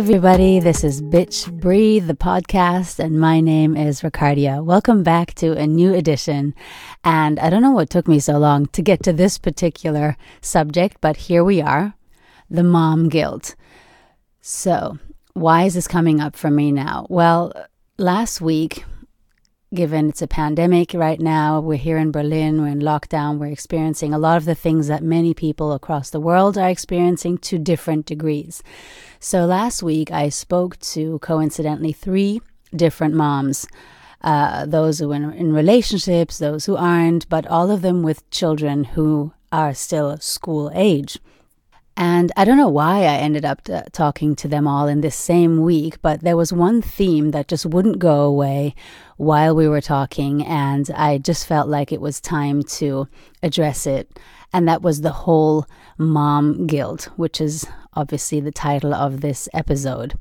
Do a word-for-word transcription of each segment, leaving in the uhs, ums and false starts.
everybody, this is Bitch Breathe, the podcast, and my name is Ricardia. Welcome back to a new edition, and I don't know what took me so long to get to this particular subject, but here we are, the mom guilt. So, why is this coming up for me now? Well, last week, given it's a pandemic right now, we're here in Berlin, we're in lockdown, we're experiencing a lot of the things that many people across the world are experiencing to different degrees. So last week I spoke to, coincidentally, three different moms, uh, those who are in, in relationships, those who aren't, but all of them with children who are still school age. And I don't know why I ended up t- talking to them all in this same week, but there was one theme that just wouldn't go away while we were talking, and I just felt like it was time to address it. And that was the whole mom guilt, which is obviously the title of this episode.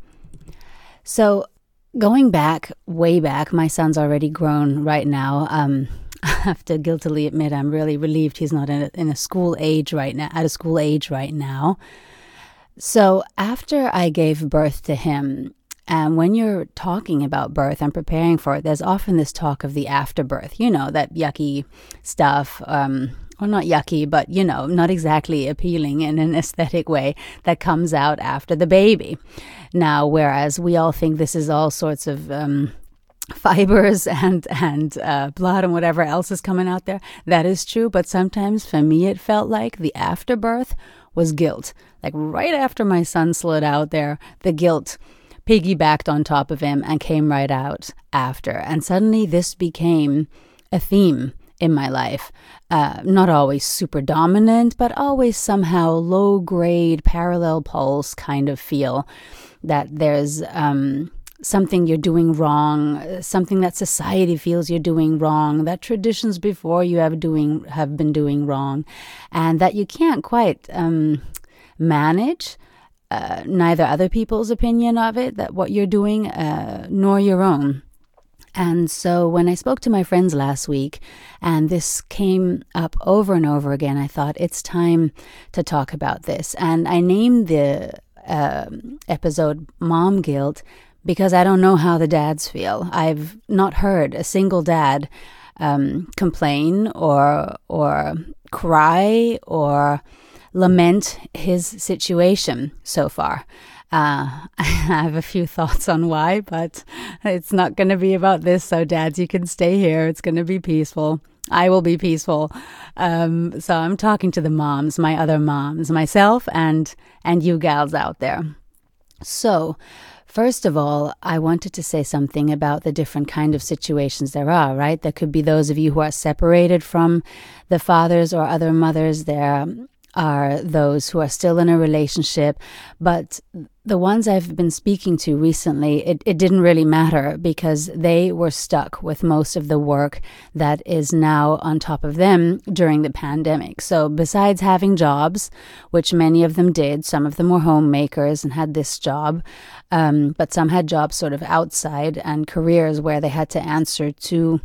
So going back, way back, my son's already grown right now. Um, I have to guiltily admit I'm really relieved he's not in a, in a school age right now, at a school age right now. So after I gave birth to him, and when you're talking about birth and preparing for it, there's often this talk of the afterbirth, you know, that yucky stuff, um, or not yucky, but, you know, not exactly appealing in an aesthetic way that comes out after the baby. Now, whereas we all think this is all sorts of Um, fibers and and uh, blood and whatever else is coming out there. That is true, but sometimes for me it felt like the afterbirth was guilt. Like right after my son slid out there, the guilt piggybacked on top of him and came right out after. And suddenly this became a theme in my life. Uh, not always super dominant, but always somehow low grade, parallel pulse kind of feel that there's um something you're doing wrong, something that society feels you're doing wrong, that traditions before you have doing have been doing wrong, and that you can't quite um, manage uh, neither other people's opinion of it, that what you're doing, uh, nor your own. And so when I spoke to my friends last week, and this came up over and over again, I thought it's time to talk about this. And I named the uh, episode Mom Guilt because I don't know how the dads feel. I've not heard a single dad um, complain or or cry or lament his situation so far. Uh, I have a few thoughts on why, but it's not going to be about this. So dads, you can stay here. It's going to be peaceful. I will be peaceful. Um, so I'm talking to the moms, my other moms, myself and and you gals out there. So first of all, I wanted to say something about the different kind of situations there are, right? There could be those of you who are separated from the fathers or other mothers. There are those who are still in a relationship. But the ones I've been speaking to recently, it, it didn't really matter because they were stuck with most of the work that is now on top of them during the pandemic. So besides having jobs, which many of them did, some of them were homemakers and had this job, um, but some had jobs sort of outside and careers where they had to answer to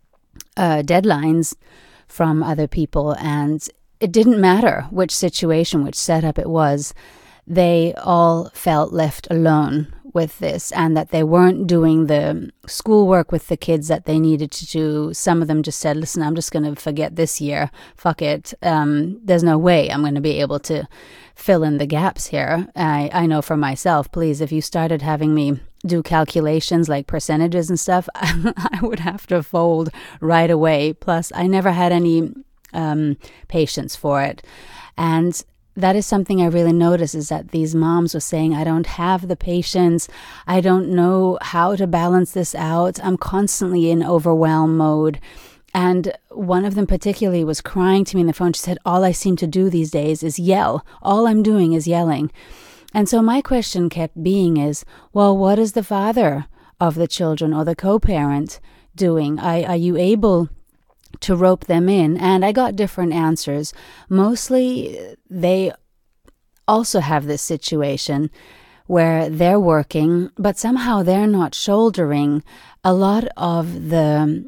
uh, deadlines from other people. And it didn't matter which situation, which setup it was. They all felt left alone with this, and that they weren't doing the schoolwork with the kids that they needed to do. Some of them just said, listen, I'm just going to forget this year. Fuck it. Um, there's no way I'm going to be able to fill in the gaps here. I, I know for myself, please, if you started having me do calculations like percentages and stuff, I would have to fold right away. Plus, I never had any um, patience for it. And that is something I really noticed, is that these moms were saying, I don't have the patience. I don't know how to balance this out. I'm constantly in overwhelm mode. And one of them particularly was crying to me on the phone. She said, all I seem to do these days is yell. All I'm doing is yelling. And so my question kept being is, well, what is the father of the children or the co-parent doing? Are, are you able to rope them in? And I got different answers. Mostly they also have this situation where they're working, but somehow they're not shouldering a lot of the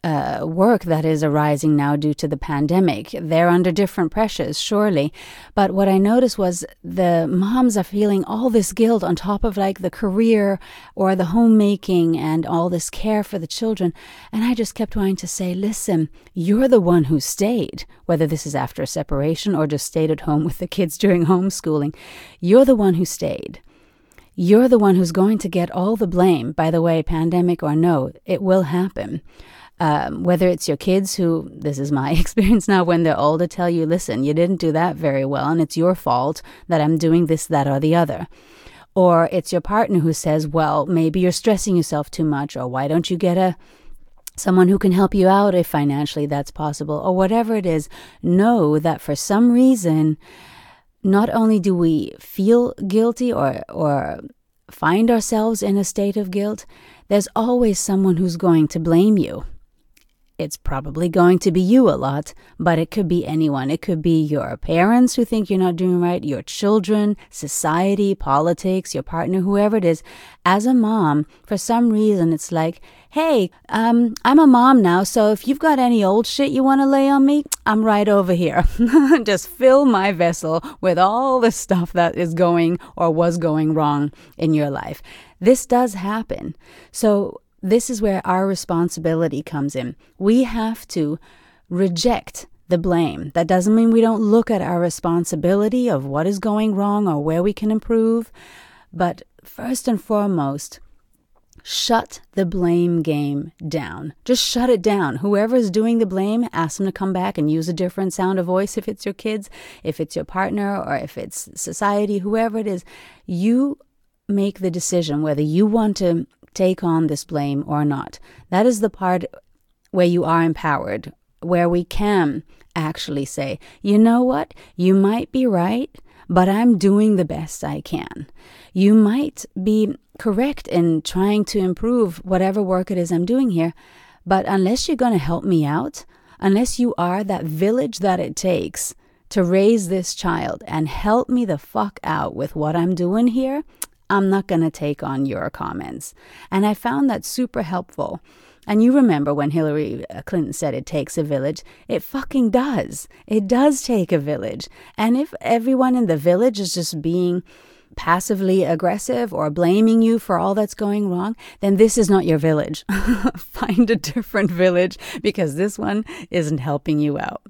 uh, work that is arising now due to the pandemic. They're under different pressures, surely. But what I noticed was the moms are feeling all this guilt on top of like the career or the homemaking and all this care for the children. And I just kept wanting to say, listen, you're the one who stayed, whether this is after a separation or just stayed at home with the kids during homeschooling. You're the one who stayed. You're the one who's going to get all the blame. By the way, pandemic or no, it will happen. Um, whether it's your kids who, this is my experience now, when they're older, tell you, listen, you didn't do that very well, and it's your fault that I'm doing this, that, or the other. Or it's your partner who says, well, maybe you're stressing yourself too much, or why don't you get a someone who can help you out if financially that's possible, or whatever it is. Know that for some reason, not only do we feel guilty or or find ourselves in a state of guilt, there's always someone who's going to blame you. It's probably going to be you a lot, but it could be anyone. It could be your parents who think you're not doing right, your children, society, politics, your partner, whoever it is. As a mom, for some reason, it's like, hey, um, I'm a mom now, so if you've got any old shit you want to lay on me, I'm right over here. Just fill my vessel with all the stuff that is going or was going wrong in your life. This does happen. So this is where our responsibility comes in. We have to reject the blame. That doesn't mean we don't look at our responsibility of what is going wrong or where we can improve. But first and foremost, shut the blame game down. Just shut it down. Whoever is doing the blame, ask them to come back and use a different sound of voice if it's your kids, if it's your partner, or if it's society, whoever it is. You make the decision whether you want to take on this blame or not. That is the part where you are empowered, where we can actually say, you know what, you might be right, but I'm doing the best I can. You might be correct in trying to improve whatever work it is I'm doing here, but unless you're going to help me out, unless you are that village that it takes to raise this child and help me the fuck out with what I'm doing here, I'm not going to take on your comments. And I found that super helpful. And you remember when Hillary Clinton said it takes a village? It fucking does. It does take a village. And if everyone in the village is just being passively aggressive or blaming you for all that's going wrong, then this is not your village. Find a different village, because this one isn't helping you out.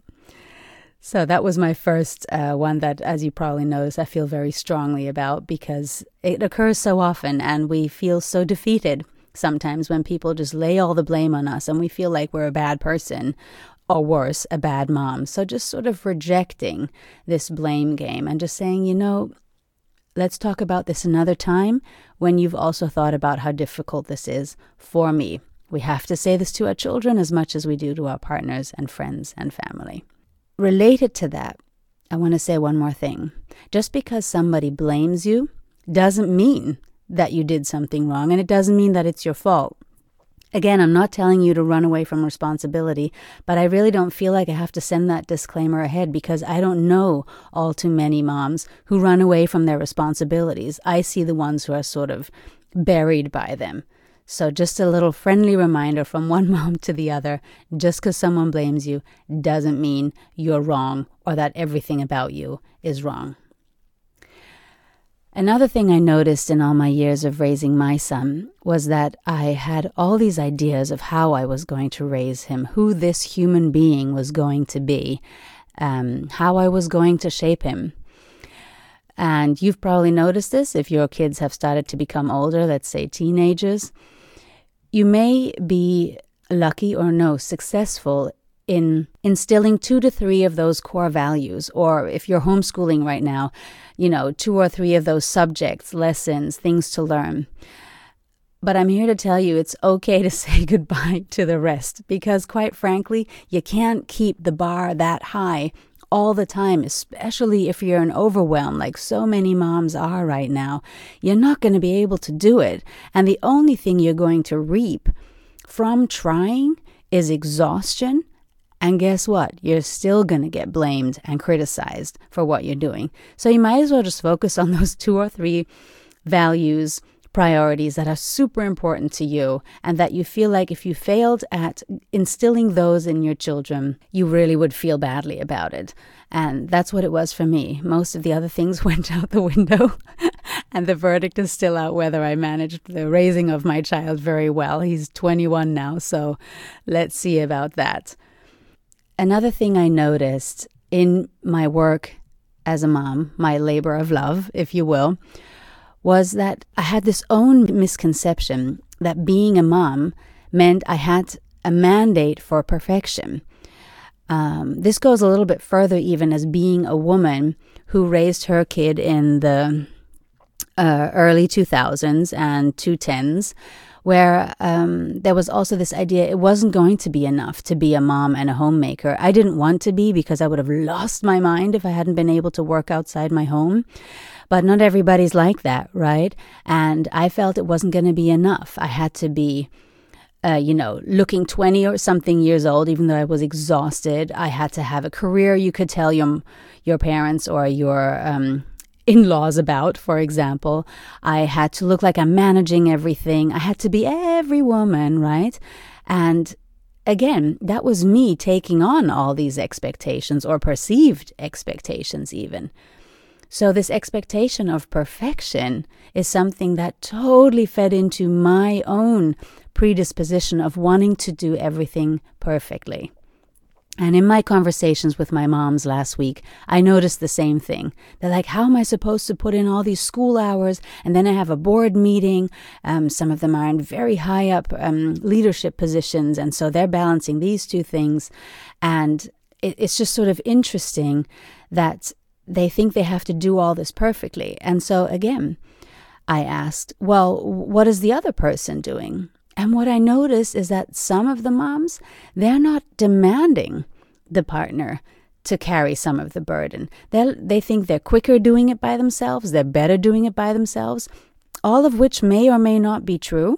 So that was my first uh, one that, as you probably noticed, I feel very strongly about, because it occurs so often and we feel so defeated sometimes when people just lay all the blame on us and we feel like we're a bad person, or worse, a bad mom. So just sort of rejecting this blame game and just saying, you know, let's talk about this another time when you've also thought about how difficult this is for me. We have to say this to our children as much as we do to our partners and friends and family. Related to that, I want to say one more thing. Just because somebody blames you doesn't mean that you did something wrong, and it doesn't mean that it's your fault. Again, I'm not telling you to run away from responsibility, but I really don't feel like I have to send that disclaimer ahead, because I don't know all too many moms who run away from their responsibilities. I see the ones who are sort of buried by them. So just a little friendly reminder from one mom to the other, just because someone blames you doesn't mean you're wrong or that everything about you is wrong. Another thing I noticed in all my years of raising my son was that I had all these ideas of how I was going to raise him, who this human being was going to be, um, how I was going to shape him. And you've probably noticed this if your kids have started to become older, let's say teenagers. You may be lucky or no, successful in instilling two to three of those core values. Or if you're homeschooling right now, you know, two or three of those subjects, lessons, things to learn. But I'm here to tell you it's okay to say goodbye to the rest, because quite frankly, you can't keep the bar that high all the time, especially if you're in overwhelm like so many moms are right now. You're not going to be able to do it. And the only thing you're going to reap from trying is exhaustion. And guess what? You're still going to get blamed and criticized for what you're doing. So you might as well just focus on those two or three values, priorities that are super important to you, and that you feel like if you failed at instilling those in your children, you really would feel badly about it. And that's what it was for me. Most of the other things went out the window, and the verdict is still out whether I managed the raising of my child very well. He's twenty-one now, so let's see about that. Another thing I noticed in my work as a mom, my labor of love, if you will, was that I had this own misconception that being a mom meant I had a mandate for perfection. Um, this goes a little bit further even as being a woman who raised her kid in the uh, early two thousands and two tens, where um, there was also this idea it wasn't going to be enough to be a mom and a homemaker. I didn't want to be because I would have lost my mind if I hadn't been able to work outside my home. But not everybody's like that, right? And I felt it wasn't going to be enough. I had to be, uh, you know, looking twenty or something years old, even though I was exhausted. I had to have a career you could tell your, your parents or your um, in-laws about, for example. I had to look like I'm managing everything. I had to be every woman, right? And again, that was me taking on all these expectations, or perceived expectations even. So this expectation of perfection is something that totally fed into my own predisposition of wanting to do everything perfectly. And in my conversations with my moms last week, I noticed the same thing. They're like, how am I supposed to put in all these school hours? And then I have a board meeting. Um, some of them are in very high up um, leadership positions. And so they're balancing these two things. And it, it's just sort of interesting that they think they have to do all this perfectly. And so again, I asked, well, what is the other person doing? And what I noticed is that some of the moms, they're not demanding the partner to carry some of the burden. They they think they're quicker doing it by themselves, they're better doing it by themselves, all of which may or may not be true.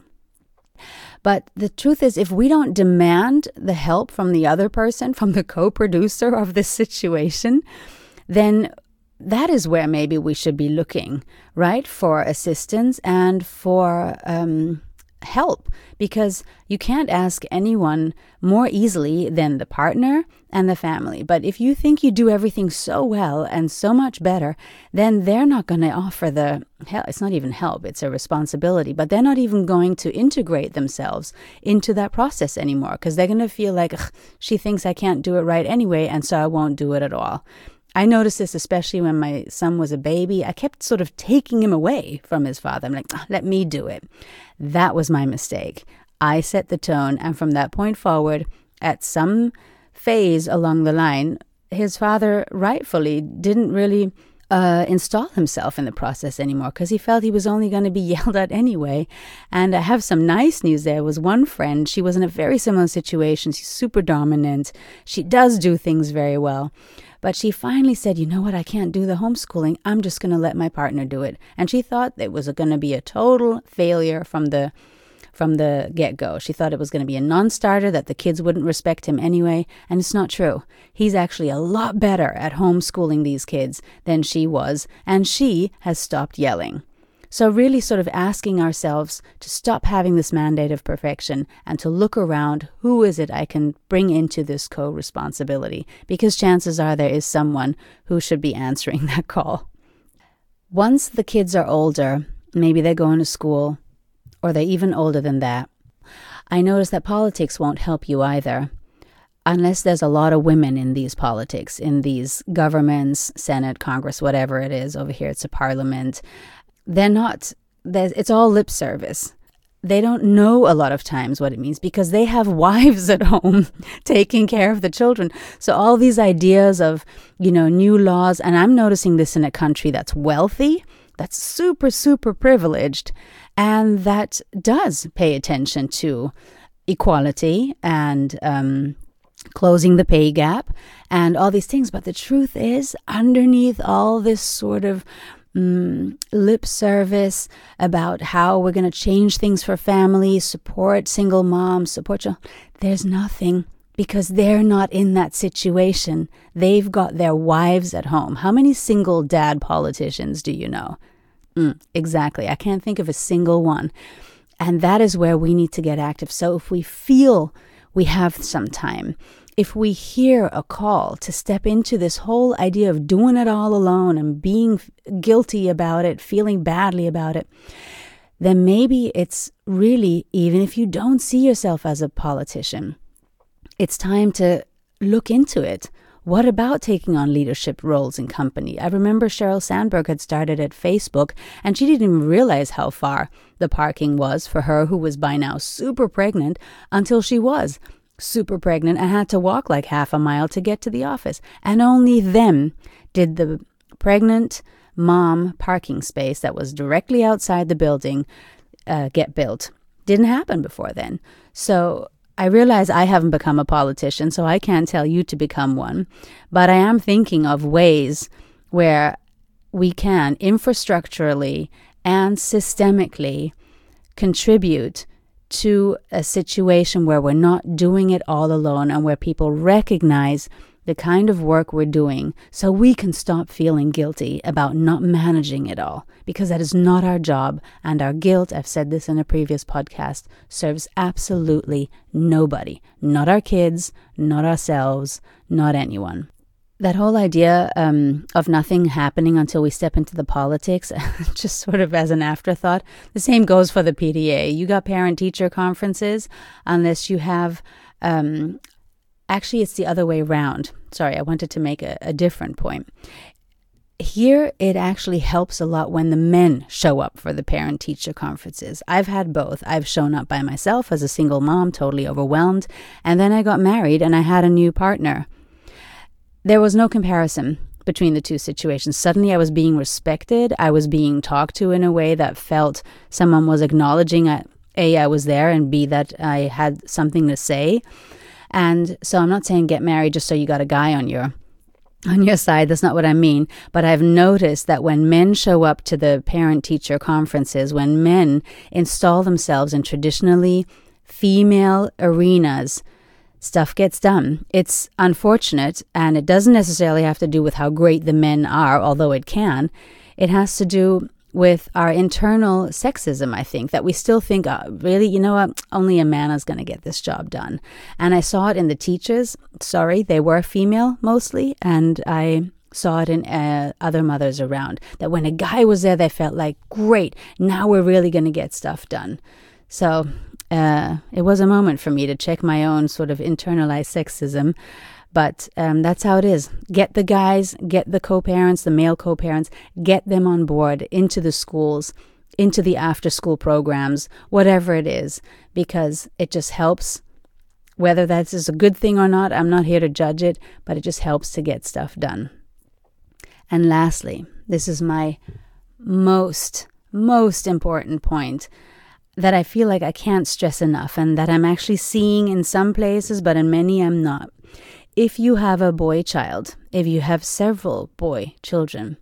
But the truth is, if we don't demand the help from the other person, from the co-producer of this situation, then that is where maybe we should be looking, right, for assistance and for um, help, because you can't ask anyone more easily than the partner and the family. But if you think you do everything so well and so much better, then they're not going to offer the help. It's not even help, it's a responsibility, but they're not even going to integrate themselves into that process anymore, because they're going to feel like, she thinks I can't do it right anyway, and so I won't do it at all. I noticed this especially when my son was a baby. I kept sort of taking him away from his father. I'm like, oh, let me do it. That was my mistake. I set the tone, and from that point forward, at some phase along the line, his father rightfully didn't really uh, install himself in the process anymore, because he felt he was only going to be yelled at anyway. And I have some nice news there. Was one friend, she was in a very similar situation. She's super dominant. She does do things very well. But she finally said, you know what, I can't do the homeschooling. I'm just going to let my partner do it. And she thought it was going to be a total failure from the from the get-go. She thought it was going to be a non-starter, that the kids wouldn't respect him anyway. And it's not true. He's actually a lot better at homeschooling these kids than she was. And she has stopped yelling. So really sort of asking ourselves to stop having this mandate of perfection and to look around, who is it I can bring into this co-responsibility? Because chances are there is someone who should be answering that call. Once the kids are older, maybe they're going to school, or they're even older than that, I notice that politics won't help you either. Unless there's a lot of women in these politics, in these governments, Senate, Congress, whatever it is. Over here it's a parliament. They're not, it's all lip service. They don't know a lot of times what it means because they have wives at home taking care of the children. So all these ideas of, you know, new laws, and I'm noticing this in a country that's wealthy, that's super, super privileged, and that does pay attention to equality and um, closing the pay gap and all these things. But the truth is, underneath all this sort of Mm, lip service about how we're going to change things for families, support single moms, support children, there's nothing, because they're not in that situation. They've got their wives at home. How many single dad politicians do you know? Mm, exactly. I can't think of a single one. And that is where we need to get active. So if we feel we have some time, if we hear a call to step into this whole idea of doing it all alone and being guilty about it, feeling badly about it, then maybe it's really, even if you don't see yourself as a politician, it's time to look into it. What about taking on leadership roles in company? I remember Sheryl Sandberg had started at Facebook, and she didn't even realize how far the parking was for her, who was by now super pregnant, until she was super pregnant and had to walk like half a mile to get to the office. And only then did the pregnant mom parking space that was directly outside the building uh, get built. Didn't happen before then. So I realize I haven't become a politician, so I can't tell you to become one. But I am thinking of ways where we can infrastructurally and systemically contribute to a situation where we're not doing it all alone and where people recognize the kind of work we're doing, so we can stop feeling guilty about not managing it all, because that is not our job, and our guilt, I've said this in a previous podcast, serves absolutely nobody. Not our kids, not ourselves, not anyone. That whole idea um, of nothing happening until we step into the politics, just sort of as an afterthought, the same goes for the P T A. You got parent-teacher conferences, unless you have... Um, Actually, it's the other way around. Sorry, I wanted to make a, a different point. Here, it actually helps a lot when the men show up for the parent-teacher conferences. I've had both. I've shown up by myself as a single mom, totally overwhelmed, and then I got married and I had a new partner. There was no comparison between the two situations. Suddenly, I was being respected. I was being talked to in a way that felt someone was acknowledging, that A, I was there, and B, that I had something to say. And so I'm not saying get married just so you got a guy on your on your side. That's not what I mean. But I've noticed that when men show up to the parent-teacher conferences, when men install themselves in traditionally female arenas, stuff gets done. It's unfortunate, and it doesn't necessarily have to do with how great the men are, although it can. It has to do with our internal sexism, I think, that we still think, oh, really, you know what, only a man is going to get this job done. And I saw it in the teachers. Sorry, they were female mostly, and I saw it in uh, other mothers around, that when a guy was there, they felt like, great, now we're really going to get stuff done. So uh, it was a moment for me to check my own sort of internalized sexism. But um, that's how it is. Get the guys, get the co-parents, the male co-parents, get them on board into the schools, into the after-school programs, whatever it is, because it just helps. Whether that is a good thing or not, I'm not here to judge it, but it just helps to get stuff done. And lastly, this is my most, most important point that I feel like I can't stress enough, and that I'm actually seeing in some places, but in many I'm not. If you have a boy child, if you have several boy children,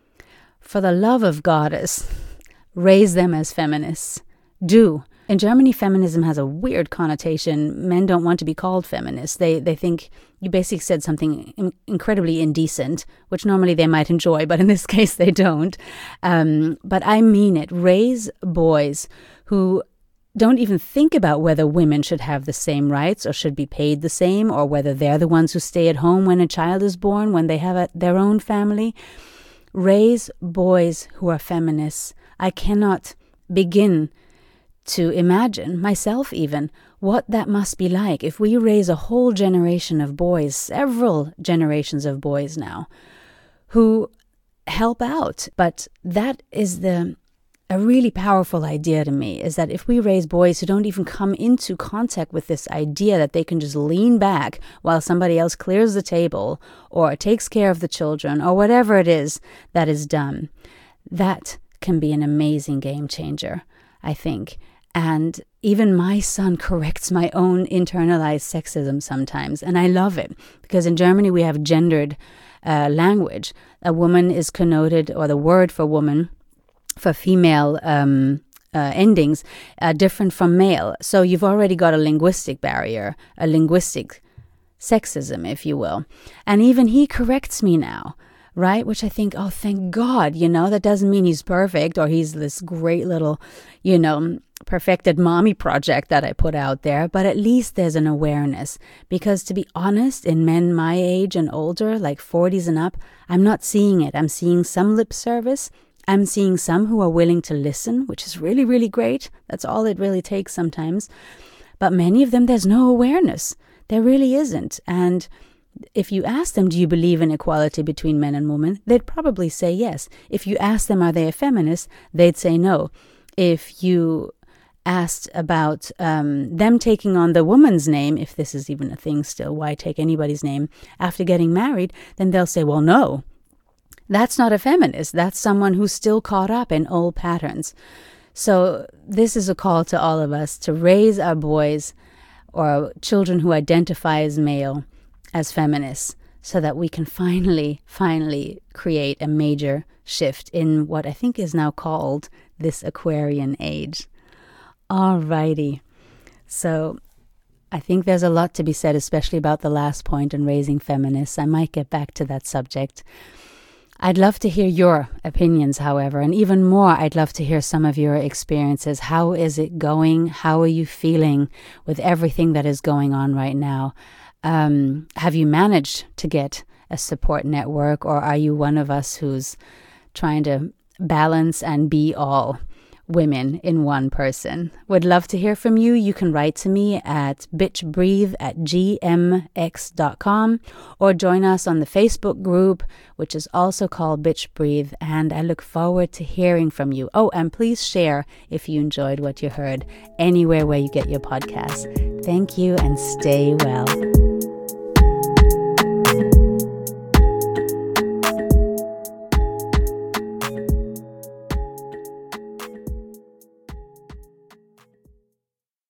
for the love of goddess, raise them as feminists. Do. In Germany, feminism has a weird connotation. Men don't want to be called feminists. They they think you basically said something in- incredibly indecent, which normally they might enjoy, but in this case they don't. Um, but I mean it. Raise boys who don't even think about whether women should have the same rights or should be paid the same, or whether they're the ones who stay at home when a child is born, when they have a, their own family. Raise boys who are feminists. I cannot begin to imagine, myself even, what that must be like if we raise a whole generation of boys, several generations of boys now, who help out. But that is the... A really powerful idea to me is that if we raise boys who don't even come into contact with this idea that they can just lean back while somebody else clears the table or takes care of the children or whatever it is that is done, that can be an amazing game changer, I think. And even my son corrects my own internalized sexism sometimes, and I love it, because in Germany we have gendered uh, language. A woman is connoted, or the word for woman for female um, uh, endings, uh, different from male. So you've already got a linguistic barrier, a linguistic sexism, if you will. And even he corrects me now right? Which I think, oh, thank God, you know, that doesn't mean he's perfect or he's this great little, you know, perfected mommy project that I put out there, but at least there's an awareness. Because to be honest, in men my age and older, like forties and up, I'm not seeing it. I'm seeing some lip service. I'm seeing some who are willing to listen, which is really, really great. That's all it really takes sometimes. But many of them, there's no awareness. There really isn't. And if you ask them, do you believe in equality between men and women? They'd probably say yes. If you ask them, are they a feminist? They'd say no. If you asked about um, them taking on the woman's name, if this is even a thing still, why take anybody's name after getting married? Then they'll say, well, no, that's not a feminist. That's someone who's still caught up in old patterns. So this is a call to all of us to raise our boys or children who identify as male as feminists, so that we can finally, finally create a major shift in what I think is now called this Aquarian age. Alrighty. So I think there's a lot to be said, especially about the last point on raising feminists. I might get back to that subject. I'd love to hear your opinions, however, and even more, I'd love to hear some of your experiences. How is it going? How are you feeling with everything that is going on right now? Um, have you managed to get a support network, or are you one of us who's trying to balance and be all women in one person? Would love to hear from you. You can write to me at bitchbreathe at g m x dot com or join us on the Facebook group, which is also called Bitch Breathe, and I look forward to hearing from you. Oh, and please share if you enjoyed what you heard anywhere where you get your podcasts. Thank you and stay well.